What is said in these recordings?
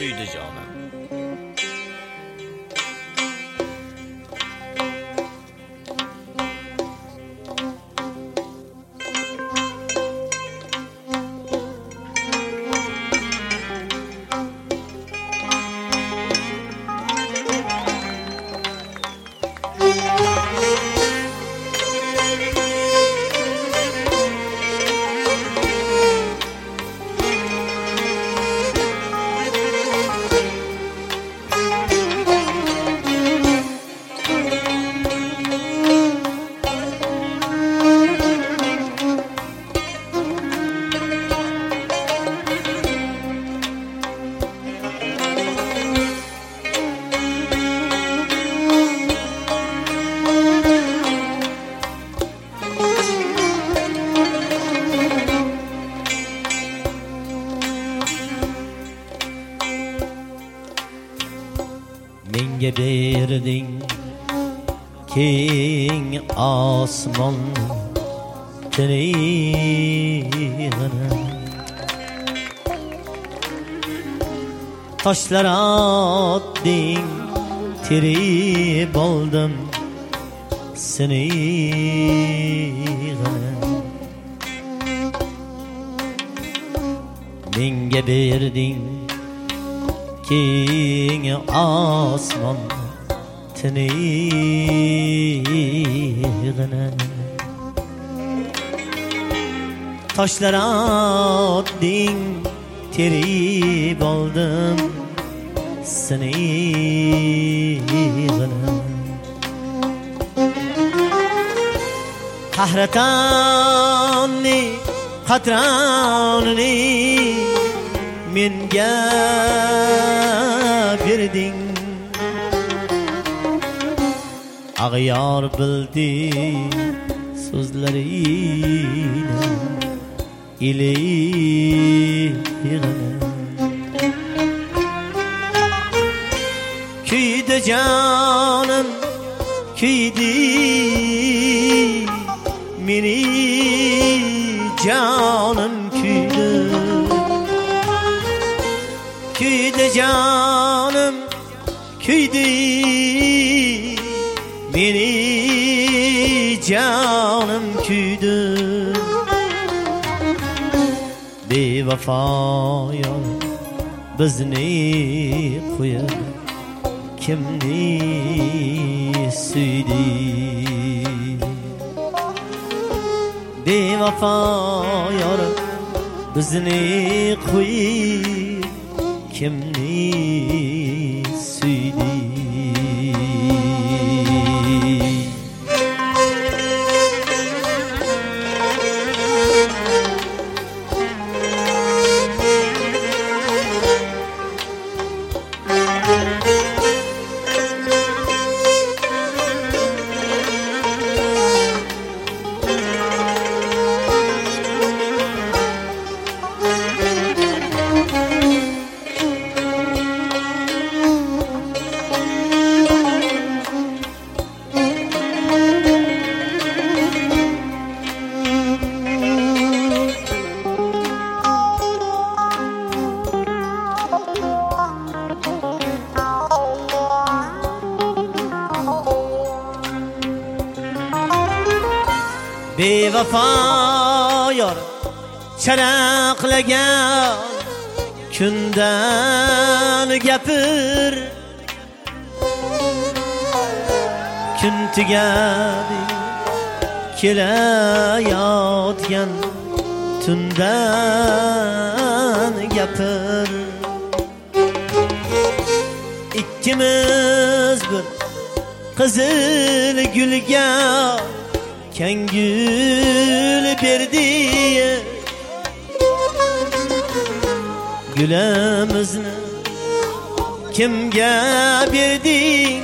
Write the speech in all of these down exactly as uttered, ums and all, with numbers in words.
kuydi jonim. Menga berding keng osmon tinig'ini, toshlar otding terib oldim sinig'ini. Menga berding keng osmon tinig'ini, toshlar otding terib oldim sinig'ini. Qahratonni qatronini menga berding, ag'yor bildi so'zlaringni ilig'ini. Kuydi jonim kuydi, meni jonim kuydi. Kuydi jonim kuydi, meni jonim kuydi. Bevafo yor bizni qo'yib kimni suydi? Bevafo yor bizni qo'yib kimni suydi? Bevafo yor charaqlagan kundan gapir, kun tugadi kelayotgan tundan gapir. Ikkimiz bir qizil gulga kengül berdi, gulimizni kimga berding?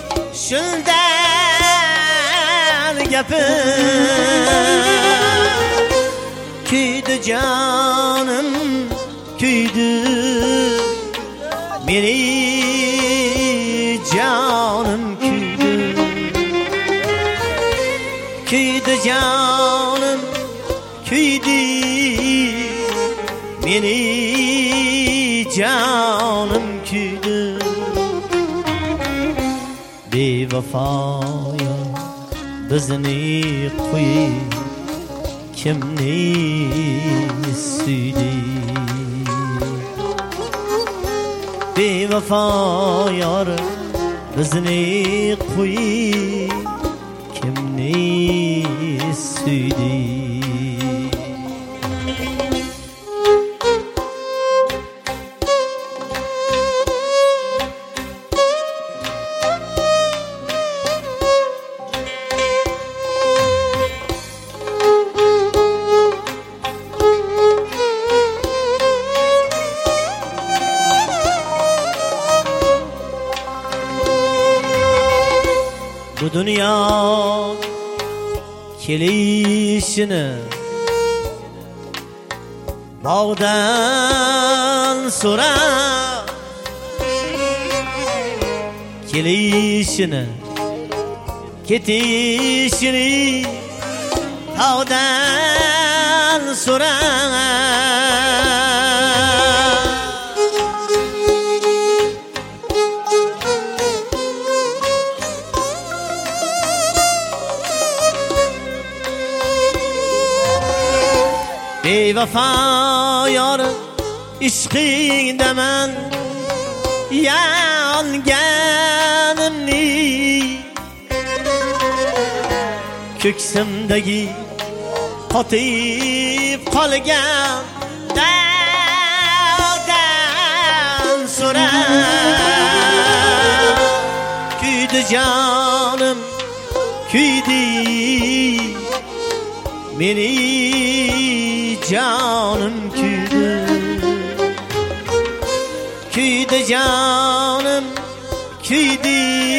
Shundan gapir. Kuydi jonim kuydi, meni jonim kuydi. Kuydi jonim kuydi, meni jonim bevafoya bizni qo'yib kimni suydi bevafo yor bizni qo'yib kimni suydi bu dünya kelişini bağdan sonra kelişini ketişini bağdan sonra bevafo yor ishqingda man yonganimni ko'ksimdagi qotib qolgan dog'dan so'ra kuydi jonim kuydi meni canım küydü küydü canım küydü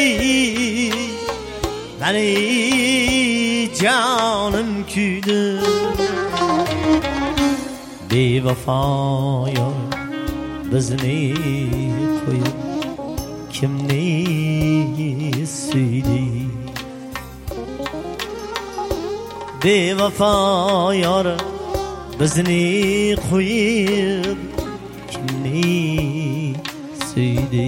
beni canım küydü bevafo yor bizni qo'yib kimni suydi bevafo yor bizni qo'yib kimni suydi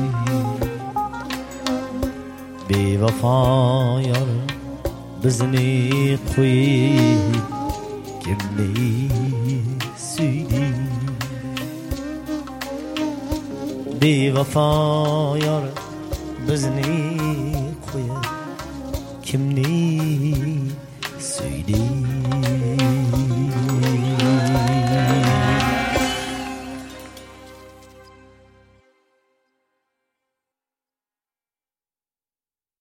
bevafo yor bizni qo'yib kimni suydi bevafo yor bizni qo'yib kimni